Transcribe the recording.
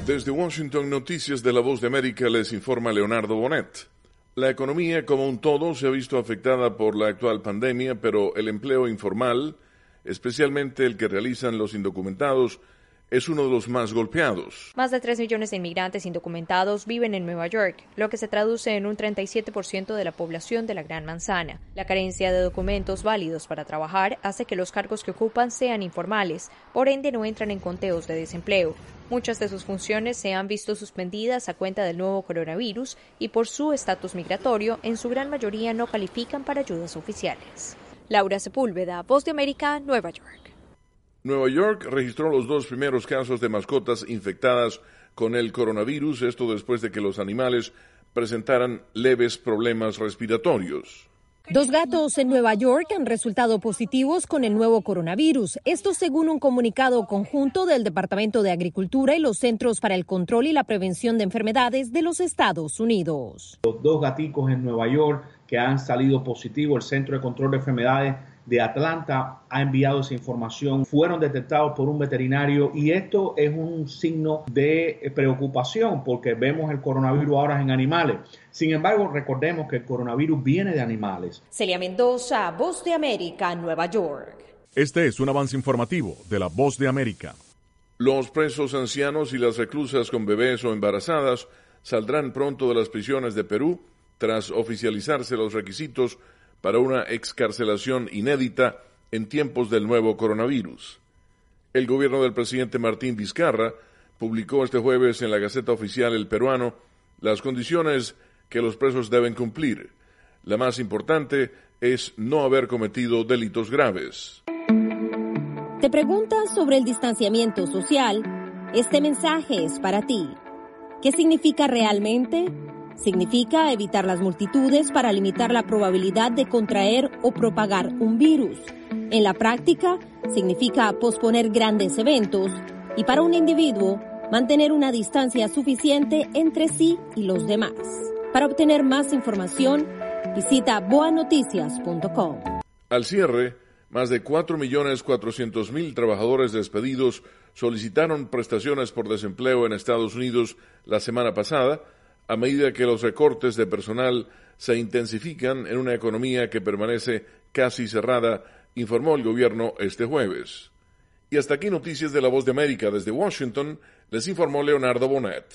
Desde Washington, Noticias de la Voz de América, les informa Leonardo Bonet. La economía como un todo se ha visto afectada por la actual pandemia, pero el empleo informal, especialmente el que realizan los indocumentados, es uno de los más golpeados. Más de 3 millones de inmigrantes indocumentados viven en Nueva York, lo que se traduce en un 37% de la población de la Gran Manzana. La carencia de documentos válidos para trabajar hace que los cargos que ocupan sean informales, por ende no entran en conteos de desempleo. Muchas de sus funciones se han visto suspendidas a cuenta del nuevo coronavirus y por su estatus migratorio, en su gran mayoría no califican para ayudas oficiales. Laura Sepúlveda, Voz de América, Nueva York. Nueva York registró los 2 primeros casos de mascotas infectadas con el coronavirus, esto después de que los animales presentaran leves problemas respiratorios. 2 gatos en Nueva York han resultado positivos con el nuevo coronavirus. Esto según un comunicado conjunto del Departamento de Agricultura y los Centros para el Control y la Prevención de Enfermedades de los Estados Unidos. Los 2 gaticos en Nueva York que han salido positivos, el Centro de Control de Enfermedades de Atlanta ha enviado esa información, fueron detectados por un veterinario y esto es un signo de preocupación porque vemos el coronavirus ahora en animales. Sin embargo, recordemos que el coronavirus viene de animales. Celia Mendoza, Voz de América, Nueva York. Este es un avance informativo de la Voz de América. Los presos ancianos y las reclusas con bebés o embarazadas saldrán pronto de las prisiones de Perú tras oficializarse los requisitos para una excarcelación inédita en tiempos del nuevo coronavirus. El gobierno del presidente Martín Vizcarra publicó este jueves en la Gaceta Oficial El Peruano las condiciones que los presos deben cumplir. La más importante es no haber cometido delitos graves. ¿Te preguntas sobre el distanciamiento social? Este mensaje es para ti. ¿Qué significa realmente? Significa evitar las multitudes para limitar la probabilidad de contraer o propagar un virus. En la práctica, significa posponer grandes eventos y para un individuo, mantener una distancia suficiente entre sí y los demás. Para obtener más información, visita boanoticias.com. Al cierre, más de 4.400.000 trabajadores despedidos solicitaron prestaciones por desempleo en Estados Unidos la semana pasada, a medida que los recortes de personal se intensifican en una economía que permanece casi cerrada, informó el gobierno este jueves. Y hasta aquí Noticias de la Voz de América. Desde Washington, les informó Leonardo Bonet.